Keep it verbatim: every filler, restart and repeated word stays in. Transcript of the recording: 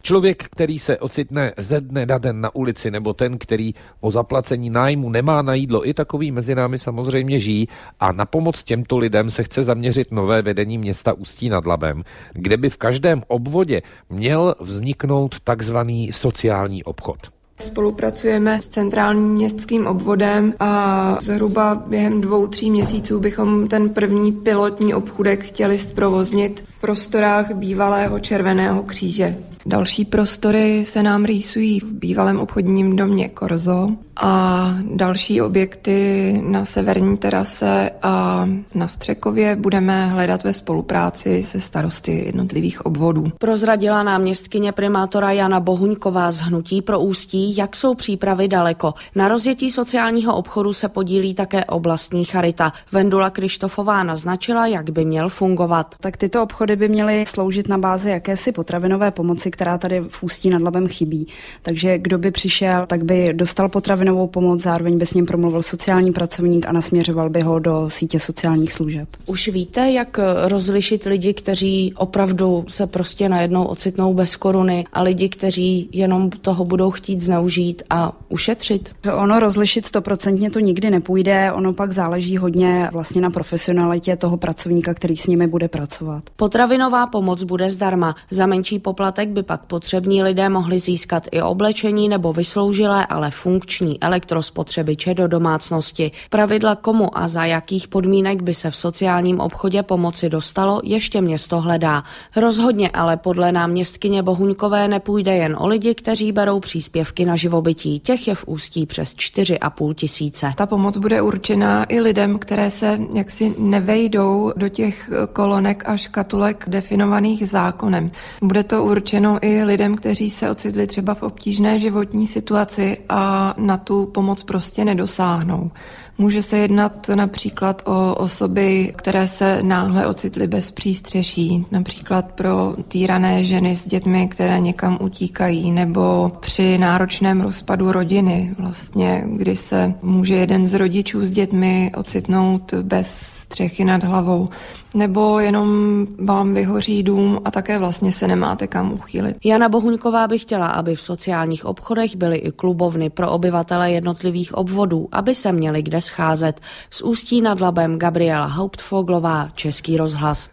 Člověk, který se ocitne ze dne na den na ulici, nebo ten, který o zaplacení nájmu nemá na jídlo, i takový mezi námi samozřejmě žijí, a na pomoc těmto lidem se chce zaměřit nové vedení města Ústí nad Labem, kde by v každém obvodě měl vzniknout takzvaný sociální obchod. Spolupracujeme s centrálním městským obvodem a zhruba během dvou, tří měsíců bychom ten první pilotní obchůdek chtěli zprovoznit v prostorách bývalého Červeného kříže. Další prostory se nám rýsují v bývalém obchodním domě Korzo a další objekty na severní terase a na Střekově budeme hledat ve spolupráci se starosty jednotlivých obvodů. Prozradila náměstkyně primátora Jana Bohuňková z Hnutí pro Ústí, jak jsou přípravy daleko. Na rozjetí sociálního obchodu se podílí také oblastní charita. Vendula Krištofová naznačila, jak by měl fungovat. Tak tyto obchody by měly sloužit na bázi jakési potravinové pomoci, která tady v Ústí nad Labem chybí. Takže kdo by přišel, tak by dostal potravinovou pomoc, zároveň by s ním promluvil sociální pracovník a nasměřoval by ho do sítě sociálních služeb. Už víte, jak rozlišit lidi, kteří opravdu se prostě najednou ocitnou bez koruny, a lidi, kteří jenom toho budou chtít zneužít a ušetřit? Ono rozlišit stoprocentně to nikdy nepůjde, ono pak záleží hodně vlastně na profesionalitě toho pracovníka, který s nimi bude pracovat. Potravinová pomoc bude zdarma. Za menší poplatek by pak potřební lidé mohli získat i oblečení nebo vysloužilé, ale funkční elektrospotřebiče do domácnosti. Pravidla komu a za jakých podmínek by se v sociálním obchodě pomoci dostalo, ještě město hledá. Rozhodně ale podle náměstkyně Bohuňkové nepůjde jen o lidi, kteří berou příspěvky na živobytí. Těch je v Ústí přes čtyři a půl tisíce. Ta pomoc bude určena i lidem, které se jaksi nevejdou do těch kolonek a škatulek definovaných zákonem. Bude to určeno i lidem, kteří se ocitli třeba v obtížné životní situaci a na tu pomoc prostě nedosáhnou. Může se jednat například o osoby, které se náhle ocitly bez přístřeší, například pro týrané ženy s dětmi, které někam utíkají, nebo při náročném rozpadu rodiny, vlastně, kdy se může jeden z rodičů s dětmi ocitnout bez střechy nad hlavou, nebo jenom vám vyhoří dům a také vlastně se nemáte kam uchýlit. Jana Bohuňková by chtěla, aby v sociálních obchodech byly i klubovny pro obyvatele jednotlivých obvodů, aby se měli kde scházet. Z Ústí nad Labem Gabriela Hauptfoglová, Český rozhlas.